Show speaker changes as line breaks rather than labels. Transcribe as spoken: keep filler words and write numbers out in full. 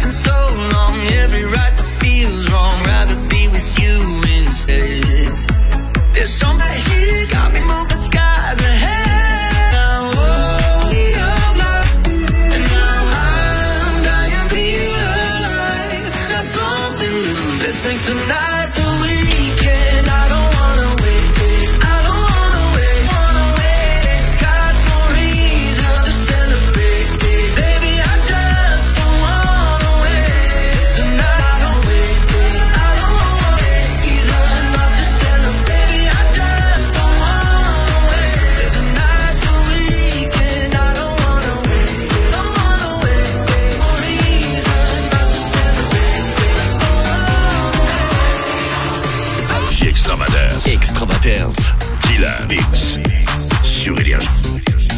in so long, every right that feels wrong, rather be with you instead. There's something here, got me moving skies ahead. Now, oh, your love, and now I'm dying, being alive. There's something new. Let's make tonight the weekend. I don't wanna wait, I don't wanna wait, wanna wait. Got no reason to celebrate, baby. I just don't wanna wait. Tonight I don't wait, I don't wanna wait. Reason not to celebrate, baby. I just don't wanna wait. Tonight the weekend. I don't wanna wait, don't wanna wait. Reason not to celebrate, don't wanna wait.
Extravaganza. Extravaganza. Dylan Mix sur Énergie.